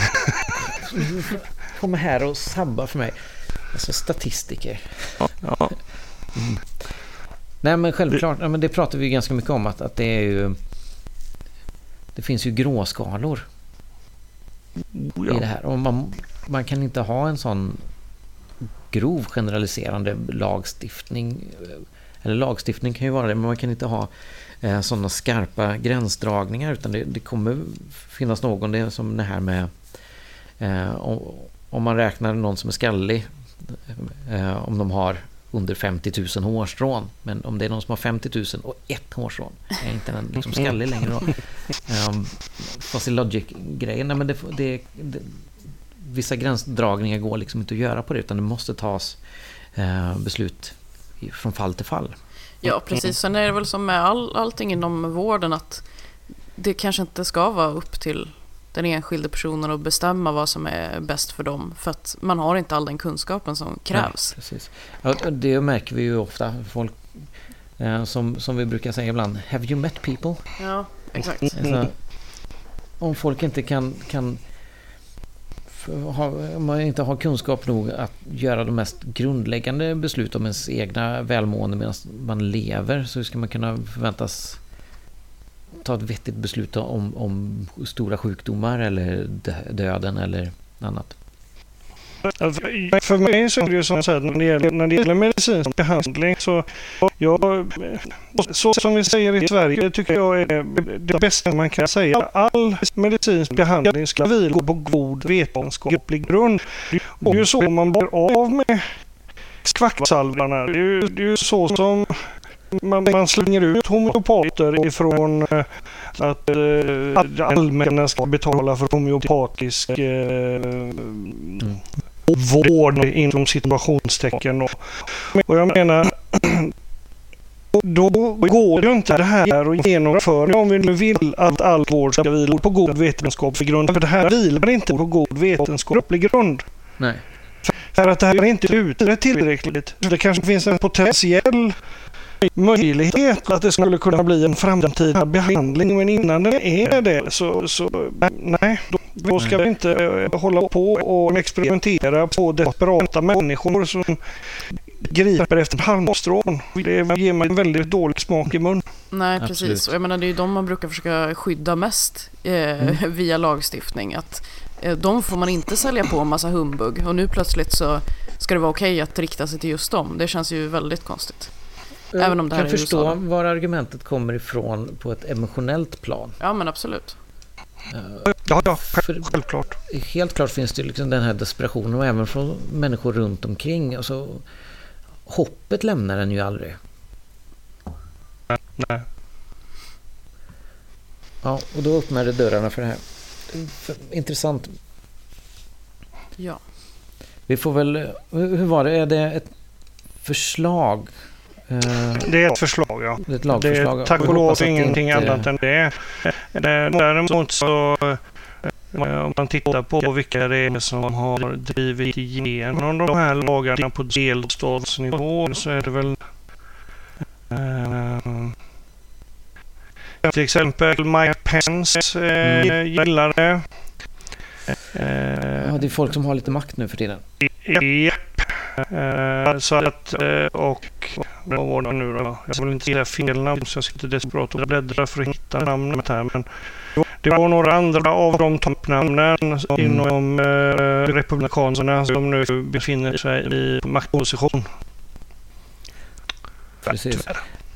Kom här och sabba för mig. Alltså statistiker. Ja. Nej, men självklart, men det pratar vi ganska mycket om, att det är ju, det finns ju gråskalor i det här. Och man kan inte ha en sån grov generaliserande lagstiftning. Eller lagstiftning kan ju vara det, men man kan inte ha sådana skarpa gränsdragningar, utan det kommer finnas någon, det är som det här med om man räknar någon som är skallig, om de har under 50 000 hårstrån, men om det är någon som har 50 000 och ett hårstrån, är inte den liksom skallig längre då. Fast i logic-grejen, men vissa gränsdragningar går liksom inte att göra på det, utan det måste tas beslut från fall till fall. Ja, precis. Sen är det väl som med allting inom vården, att det kanske inte ska vara upp till den enskilde personen att bestämma vad som är bäst för dem, för att man har inte all den kunskapen som krävs. Ja, precis. Ja, det märker vi ju ofta. Folk som vi brukar säga ibland, have you met people? Ja, exakt. Alltså, om folk inte kan om man inte har kunskap nog att göra de mest grundläggande beslut om ens egna välmående medan man lever, så ska man kunna förväntas ta ett vettigt beslut om stora sjukdomar eller döden eller annat. För mig så är det ju som sagt, när det gäller medicinsk behandling, så som vi säger i Sverige, tycker jag är det bästa man kan säga. All medicinsk behandling ska vila på god vetenskaplig grund. Och det är ju så man blir av med kvacksalvarna. Det är ju så som man slänger ut homeopater ifrån att det allmänna ska betala för homeopatisk vård inom situationstecken. Och jag menar, då går det ju inte det här att genomföra om vi nu vill att all vård ska vila på god vetenskaplig grund. För det här vilar inte på god vetenskaplig grund. Nej. För att det här är inte utrett tillräckligt. Det kanske finns en potentiell möjlighet att det skulle kunna bli en framtida behandling, men innan det är det så nej, då ska vi inte hålla på och experimentera på desperata människor som griper efter halmstrån. Det ger mig en väldigt dålig smak i mun. Nej, precis. Absolut. Och jag menar, det är ju de man brukar försöka skydda mest via lagstiftning. Att de får man inte sälja på en massa humbug. Och nu plötsligt så ska det vara okej att rikta sig till just dem. Det känns ju väldigt konstigt. Även om det här kan förstå var argumentet kommer ifrån på ett emotionellt plan. Ja, men absolut. Ja, självklart. Helt klart finns det liksom den här desperationen, och även från människor runt omkring. Alltså, hoppet lämnar den ju aldrig. Nej. Ja, och då öppnar det dörrarna för det här. Intressant. Ja. Vi får väl... Hur var det? Är det ett förslag? Det är ett förslag, ja. Det är ett lagförslag. Det är tack och lov ingenting annat än det. Däremot så om man tittar på vilka det är som har drivit igenom de här lagarna på delstatsnivå, så är det väl till exempel Mike Pence gillar det. Ja, det är folk som har lite makt nu för tiden. Så att, och vad var det nu då? Jag vill inte säga fel namn, så jag sitter desperat och bläddrar för att hitta namnet här. Men det var några andra av de toppnamnen inom republikanerna som nu befinner sig i maktposition. Precis.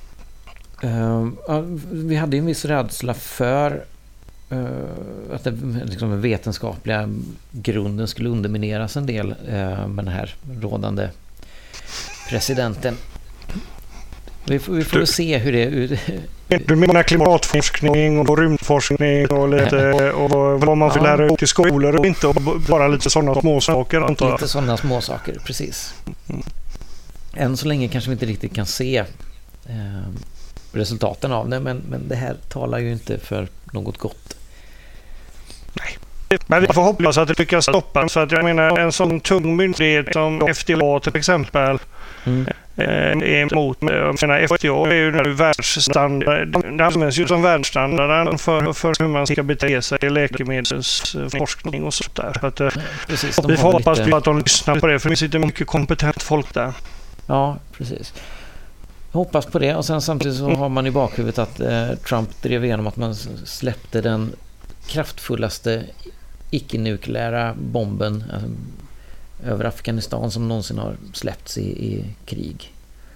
Vi hade en viss rädsla för att den vetenskapliga grunden skulle undermineras en del med den här rådande presidenten. Vi får se hur det... Du menar klimatforskning och rymdforskning och lite och vad man vill lära ut i skolor och inte bara lite sådana småsaker, antar jag. Lite sådana småsaker, precis. Än så länge kanske vi inte riktigt kan se resultaten av det, men det här talar ju inte för något gott. Nej. Men vi får hoppas att det lyckas stoppa, så att jag menar en sån tung myndighet som FDA till exempel är emot. Jag menar, FDA är ju nu världsstandard. Det används ju som världsstandarden för hur man ska bete sig i läkemedelsforskning och sånt där. Så att, precis, vi får hoppas att de lyssnar på det, för det sitter mycket kompetent folk där. Ja, precis. Jag hoppas på det, och sen samtidigt så har man i bakhuvudet att Trump drev igenom att man släppte den kraftfullaste icke-nukleära bomben över Afghanistan som någonsin har släppts i krig.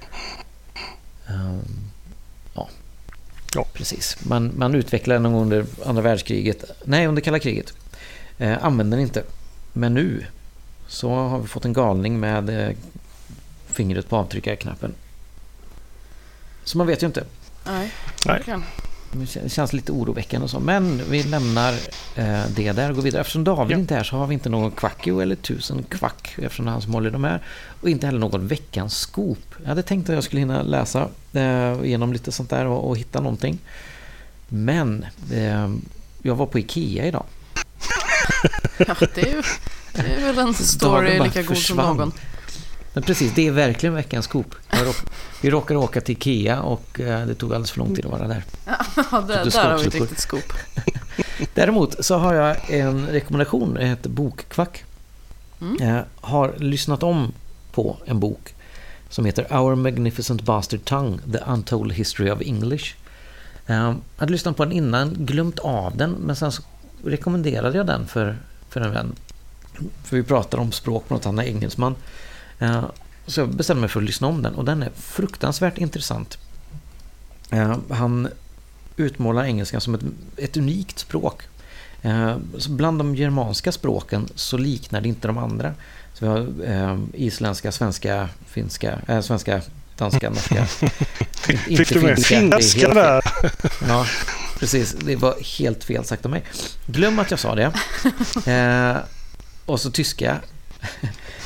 Ja, precis. Man utvecklade någon gång under andra världskriget. Nej, under kalla kriget. Använde den inte. Men nu så har vi fått en galning med fingret på avtryckarknappen. Så man vet ju inte. Nej. Det känns lite oroväckande och så. Men vi lämnar det där och går vidare. Eftersom David inte är här så har vi inte någon kvackio eller 1000 kvack, eftersom det är han som håller dem här. Och inte heller någon veckans skop. Jag hade tänkt att jag skulle hinna läsa igenom lite sånt där och hitta någonting. Men jag var på Ikea idag. Ja, det är väl en story lika god som någon. Men precis, det är verkligen veckans skop. Vi råkade åka till Ikea och det tog alldeles för lång tid att vara där. Ja, där har vi ett riktigt skop. Däremot så har jag en rekommendation, det heter Bokkvack. Jag har lyssnat om på en bok som heter Our Magnificent Bastard Tongue, The Untold History of English. Jag hade lyssnat på den innan, glömt av den, men sen så rekommenderade jag den för en vän. För vi pratade om språk med något annat engelsman. Så jag bestämde mig för att lyssna om den, och den är fruktansvärt intressant. Han utmålar engelskan som ett unikt språk. Så bland de germanska språken så liknar det inte de andra. Så vi har isländska, svenska, finska, svenska, danska, norska. Fick du med finska där? Ja, precis. Det var helt fel sagt av mig. Glöm att jag sa det. Och så tyska.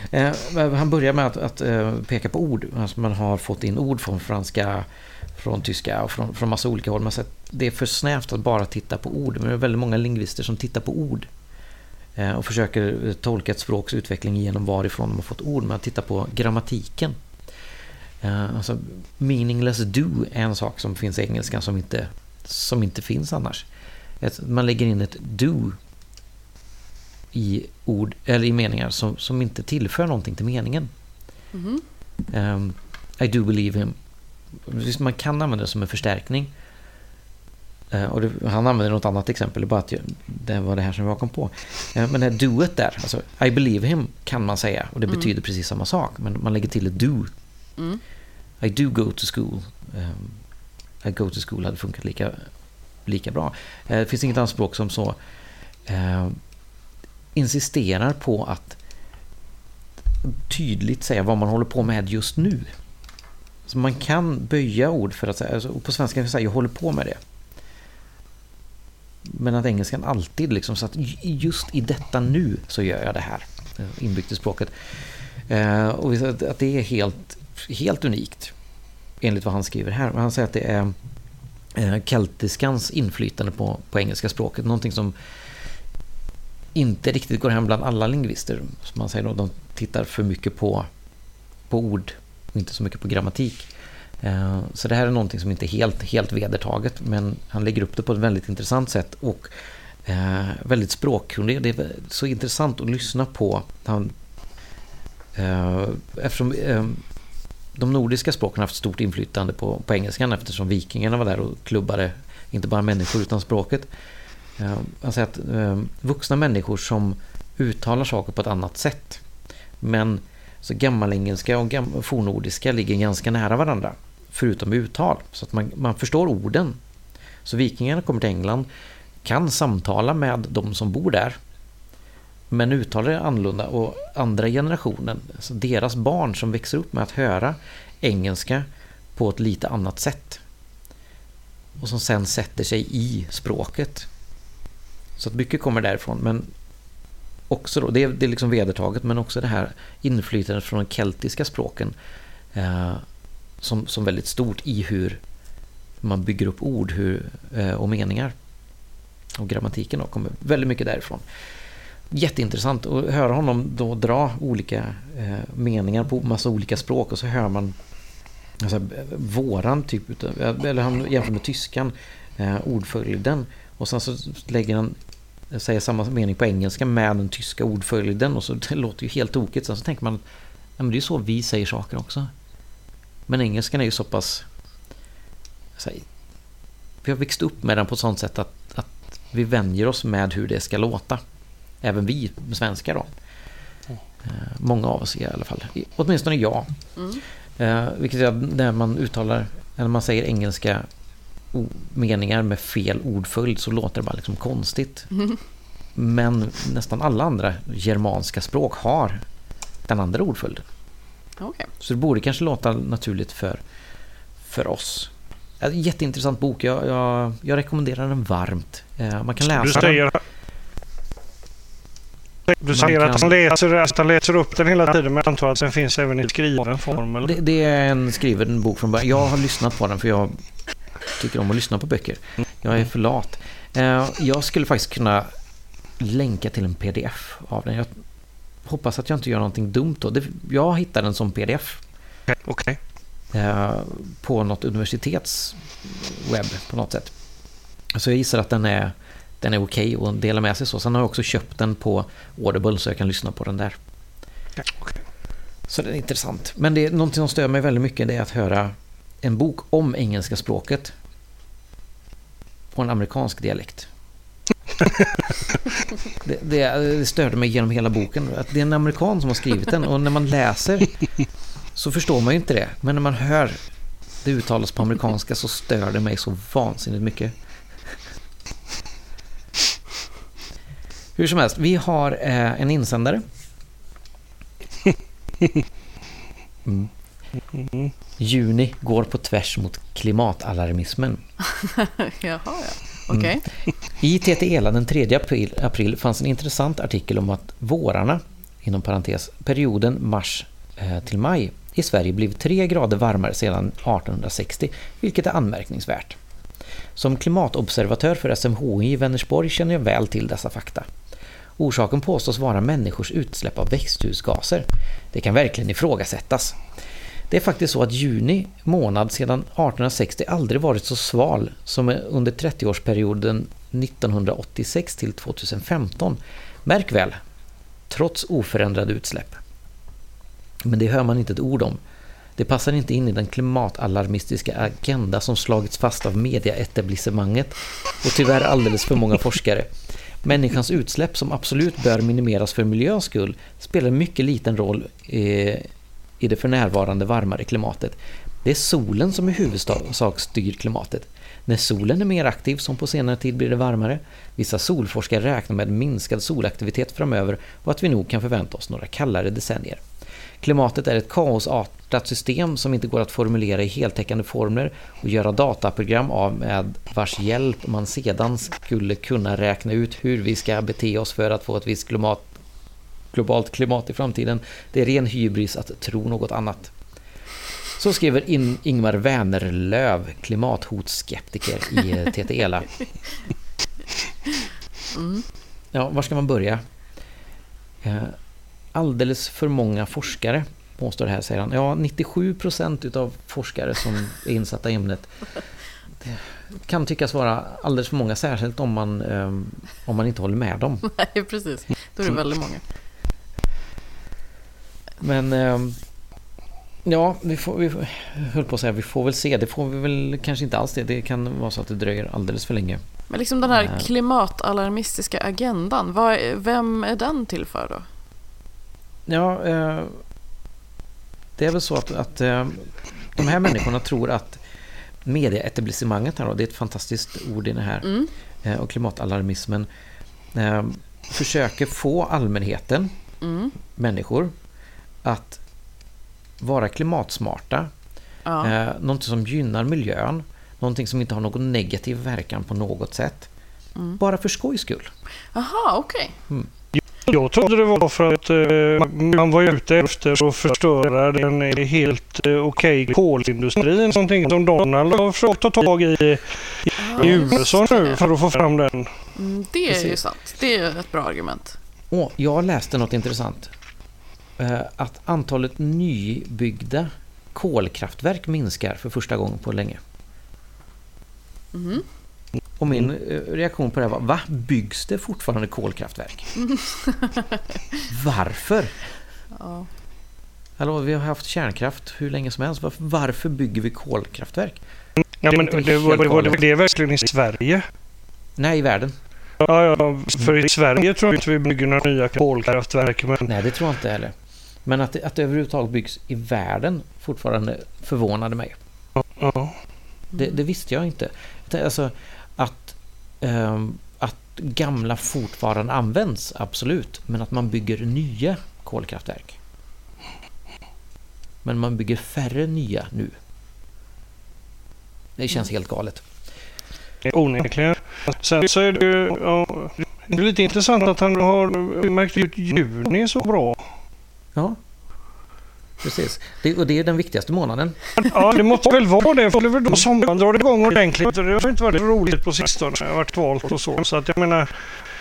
Han börjar med att peka på ord. Alltså man har fått in ord från franska, från tyska och från massa olika håll. Man säger att det är för snävt att bara titta på ord. Men det är väldigt många lingvister som tittar på ord och försöker tolka ett språks utveckling genom varifrån de har fått ord. Man tittar på grammatiken. Alltså meaningless do är en sak som finns i engelskan som inte finns annars. Man lägger in ett do i ord eller i meningar som inte tillför någonting till meningen. I do believe him. Man kan använda det som en förstärkning. Och han använder något annat exempel, bara att det var det här som jag kom på. Men det här doet där, alltså I believe him kan man säga, och det betyder precis samma sak, men man lägger till ett do. I do go to school. I go to school hade funkat lika bra. Det finns inget annat språk som så insisterar på att tydligt säga vad man håller på med just nu. Så man kan böja ord för att säga, alltså, på svenska kan jag säga jag håller på med det. Men att engelskan alltid liksom så att just i detta nu så gör jag det här, inbyggt i språket. Och att det är helt unikt enligt vad han skriver här. Han säger att det är keltiskans inflytande på engelska språket, någonting som inte riktigt går hem bland alla lingvister. Som man säger då, de tittar för mycket på ord och inte så mycket på grammatik. Så det här är någonting som inte är helt vedertaget, men han lägger upp det på ett väldigt intressant sätt och väldigt språkkunnig. Det är så intressant att lyssna på han, eftersom de nordiska språken har haft stort inflytande på engelskan, eftersom vikingarna var där och klubbade inte bara människor utan språket. Han säger att vuxna människor som uttalar saker på ett annat sätt, men så gammalengelska och fornnordiska ligger ganska nära varandra förutom uttal, så att man förstår orden. Så vikingarna kommer till England, kan samtala med de som bor där, men uttalar det annorlunda, och andra generationen, alltså deras barn som växer upp med att höra engelska på ett lite annat sätt och som sen sätter sig i språket. Så att mycket kommer därifrån, men också då, det är liksom vedertaget, men också det här inflytandet från de keltiska språken som väldigt stort i hur man bygger upp ord och meningar. Och grammatiken då kommer väldigt mycket därifrån. Jätteintressant att höra honom då dra olika meningar på massa olika språk, och så hör man alltså, våran typ utav, eller han jämför med tyskan, ordföljden, och sen så lägger han säger samma mening på engelska med den tyska ordföljden, och så det låter ju helt tokigt. Sen så tänker man, ja, men det är så vi säger saker också. Men engelskan är ju så pass vi har växt upp med den på ett sånt sätt att vi vänjer oss med hur det ska låta. Även vi svenskar då. Många av oss i alla fall. Åtminstone jag. Vilket är när man uttalar, när man säger engelska meningar med fel ordföljd, så låter det bara liksom konstigt. Men nästan alla andra germanska språk har den andra ordföljden. Okay. Så det borde kanske låta naturligt för oss. En jätteintressant bok. Jag rekommenderar den varmt. Man kan läsa den. Du säger att han läser upp den hela tiden, men jag antar att den finns även i skriven form. Eller? Det är en skriven bok från början. Jag har lyssnat på den för jag tycker om att lyssna på böcker. Jag är för lat. Jag skulle faktiskt kunna länka till en pdf av den. Jag hoppas att jag inte gör någonting dumt då. Jag hittar den som pdf. Okay. På något universitets webb på något sätt. Så jag gissar att den är okej och dela med sig så. Sen har jag också köpt den på Audible så jag kan lyssna på den där. Okay. Så det är intressant. Men det är någonting som stör mig väldigt mycket, det är att höra en bok om engelska språket på en amerikansk dialekt. Det störde mig genom hela boken. Att det är en amerikan som har skrivit den, och när man läser så förstår man ju inte det. Men när man hör det uttalas på amerikanska så stör det mig så vansinnigt mycket. Hur som helst, vi har en insändare. Juni går på tvärs mot klimatalarmismen. Jaha, ja. Okej. I TTELA den 3 april fanns en intressant artikel om att vårarna, inom parentes, perioden mars till maj i Sverige blivit 3 grader varmare sedan 1860, vilket är anmärkningsvärt. Som klimatobservatör för SMHI i Vänersborg känner jag väl till dessa fakta. Orsaken påstås vara människors utsläpp av växthusgaser. Det kan verkligen ifrågasättas. Det är faktiskt så att juni månad sedan 1860 aldrig varit så sval som under 30-årsperioden 1986 till 2015. Märk väl, trots oförändrade utsläpp. Men det hör man inte ett ord om. Det passar inte in i den klimatalarmistiska agenda som slagits fast av mediaetablissemanget och tyvärr alldeles för många forskare. Människans utsläpp, som absolut bör minimeras för miljöns skull, spelar en mycket liten roll i det för närvarande varmare klimatet. Det är solen som i huvudsak styr klimatet. När solen är mer aktiv, som på senare tid, blir det varmare. Vissa solforskare räknar med minskad solaktivitet framöver och att vi nog kan förvänta oss några kallare decennier. Klimatet är ett kaosartat system som inte går att formulera i heltäckande formler och göra dataprogram av med vars hjälp man sedan skulle kunna räkna ut hur vi ska bete oss för att få ett visst globalt klimat i framtiden. Det är ren hybris att tro något annat. Så skriver Ingmar Vänerlöv, klimathotsskeptiker i TTELA. Ja, var ska man börja? Alldeles för många forskare, påstår det här, säger han. Ja, 97% utav forskare som är insatta i ämnet. Det kan tyckas vara alldeles för många, särskilt om man inte håller med dem. Nej, precis. Då är det väldigt många. Men ja, vi höll på att säga, vi får väl se. Det får vi väl kanske inte alls det. Det kan vara så att det dröjer alldeles för länge. Men liksom den här klimatalarmistiska agendan, vem är den till för då? Ja, det är väl så att de här människorna tror att mediaetablissemanget här då, det är ett fantastiskt ord i det här, och klimatalarmismen försöker få allmänheten, människor, att vara klimatsmarta, någonting som gynnar miljön, någonting som inte har någon negativ verkan på något sätt, bara för skojs skull. Aha, okej. Jag trodde det var för att man var ute efter att förstöra den helt okej kolindustrin, någonting som Donald har försökt ta tag i USA nu för att få fram den. Det är ju sant. Det är ett bra argument. Jag läste något intressant. Att antalet nybyggda kolkraftverk minskar för första gången på länge. Och min reaktion på det var, va? Byggs det fortfarande kolkraftverk? Varför? Ja. Hallå, vi har haft kärnkraft hur länge som helst. Varför bygger vi kolkraftverk? Ja, men det var verkligen i Sverige? Nej, i världen. Ja, för i Sverige tror jag inte vi bygger några nya kolkraftverk. Men... Nej, det tror jag inte heller. Men att det överhuvudtaget byggs i världen fortfarande förvånade mig. Ja. Det visste jag inte. Alltså, att gamla fortfarande används, absolut. Men att man bygger nya kolkraftverk. Men man bygger färre nya nu. Det känns helt galet. Onekligen. Sen så är det är lite intressant att han har märkt ut juni så bra. Ja, precis. Och det är den viktigaste månaden. Ja, det måste väl vara det. För det är väl då sommaren drar igång ordentligt. Det har inte varit roligt på sistone. Det har varit valt och så. Så att jag menar...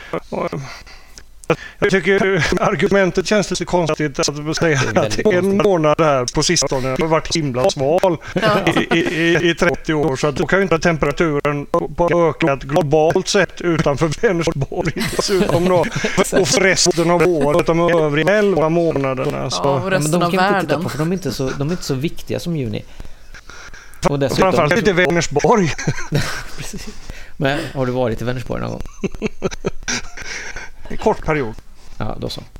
Jag tycker argumentet känns lite konstigt att säga att en månad här på sistone har varit himla sval i 30 år. Så att då kan ju inte temperaturen på ökat globalt sett utanför Vänersborg dessutom då. Och för resten av året, de övriga 11 månaderna. Så. Ja, och resten av världen. På, för de är inte så viktiga som juni. Och dessutom, framförallt inte Vänersborg. Precis. Men har du varit i Vänersborg någon gång? En kort period. Ja, då så.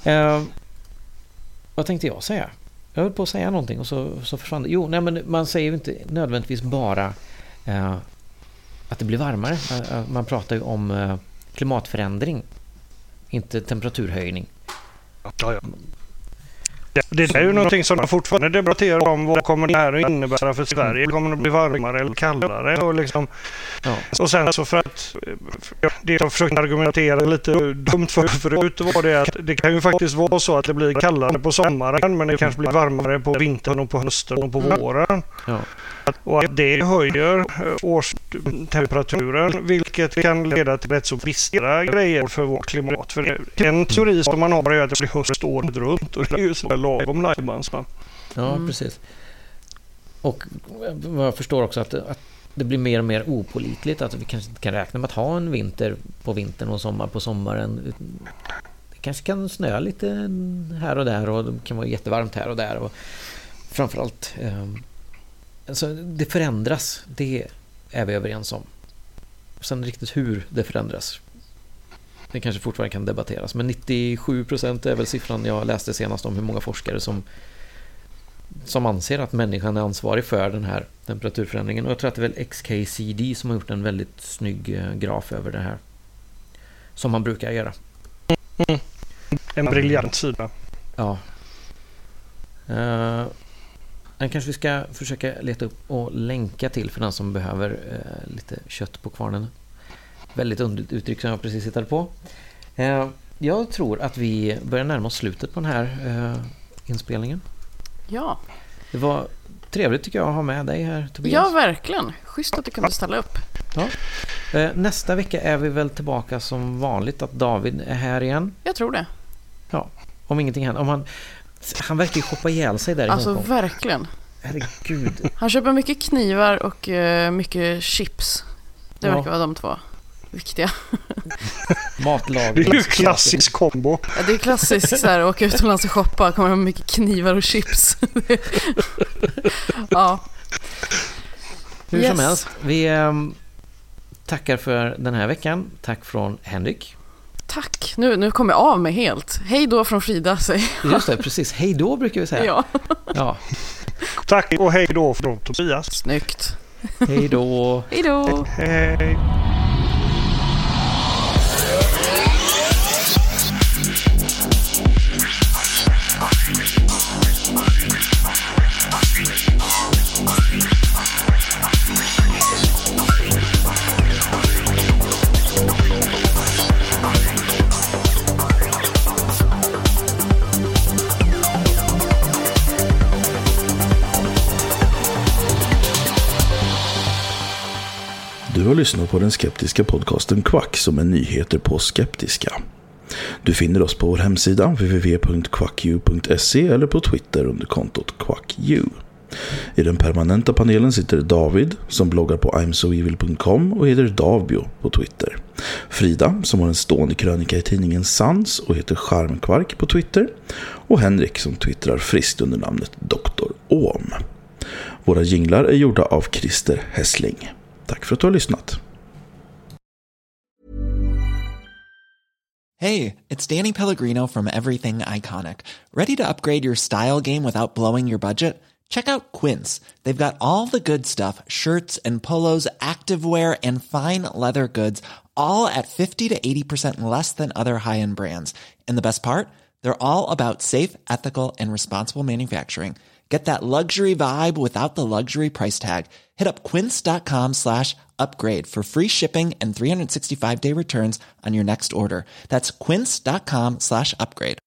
Vad tänkte jag säga? Jag höll på att säga någonting och så försvann det. Jo, nej, men man säger ju inte nödvändigtvis bara att det blir varmare. Man pratar ju om klimatförändring, inte temperaturhöjning. Ja. Det är ju någonting som man fortfarande debatterar om. Vad kommer det här att innebära för Sverige? Kommer det bli varmare eller kallare? Och, liksom, och sen så för att det jag försökte argumentera lite dumt förut var det att det kan ju faktiskt vara så att det blir kallare på sommaren, men det kanske blir varmare på vintern och på hösten och på våren. Ja. Och att det höjer årstemperaturen, vilket kan leda till rätt så bistra grejer för vårt klimat. För en teori som man har är att det blir höst året runt, och det är ju sådär lagom lajbans. Ja, precis. Och jag förstår också att det blir mer och mer opålitligt, att vi kanske inte kan räkna med att ha en vinter på vintern och sommar på sommaren. Det kanske kan snöa lite här och där, och det kan vara jättevarmt här och där, och framförallt alltså det förändras, det är vi överens om. Sen riktigt hur det förändras, det kanske fortfarande kan debatteras, men 97% är väl siffran jag läste senast om hur många forskare som anser att människan är ansvarig för den här temperaturförändringen. Och jag tror att det är väl XKCD som har gjort en väldigt snygg graf över det här, som man brukar göra. En briljant sida. Ja. Den kanske vi ska försöka leta upp och länka till för den som behöver lite kött på kvarnen. Väldigt underligt uttryck som jag precis hittade på. Jag tror att vi börjar närma oss slutet på den här inspelningen. Ja. Det var trevligt tycker jag att ha med dig här, Tobias. Ja, verkligen. Schysst att du kunde ställa upp. Ja. Nästa vecka är vi väl tillbaka som vanligt, att David är här igen. Jag tror det. Ja, om ingenting händer. Om han verkar ju shoppa ihjäl sig där i Alltså Hongkong. verkligen. Herregud. Han köper mycket knivar och mycket chips. Det verkar vara de två viktiga. Matlagning. Det är ju klassisk kombo. Ja, det är klassiskt så här, åka utomlands och shoppa, kommer med mycket knivar och chips. Ja. Hur som helst, vi tackar för den här veckan. Tack från Henrik. Tack. Nu kommer jag av mig helt. Hej då från Frida. Just det, precis. Hej då brukar vi säga. Ja. Ja. Tack och hej då från Tobias. Snyggt. Hej då. Hej då. Hej. Du har lyssnat på den skeptiska podcasten Quack som är nyheter på skeptiska. Du finner oss på vår hemsida www.quacku.se eller på Twitter under kontot quacku. I den permanenta panelen sitter David som bloggar på imsoevil.com och heter Davbio på Twitter. Frida som har en stående krönika i tidningen Sans och heter Charmkvark på Twitter. Och Henrik som twittrar friskt under namnet Dr. Ohm. Våra jinglar är gjorda av Christer Hessling. Tack för att du har lyssnat. Hey, it's Danny Pellegrino from Everything Iconic. Ready to upgrade your style game without blowing your budget? Check out Quince. They've got all the good stuff, shirts and polos, activewear and fine leather goods, all at 50 to 80% less than other high-end brands. And the best part? They're all about safe, ethical and responsible manufacturing. Get that luxury vibe without the luxury price tag. Hit up quince.com/upgrade for free shipping and 365-day returns on your next order. That's quince.com/upgrade.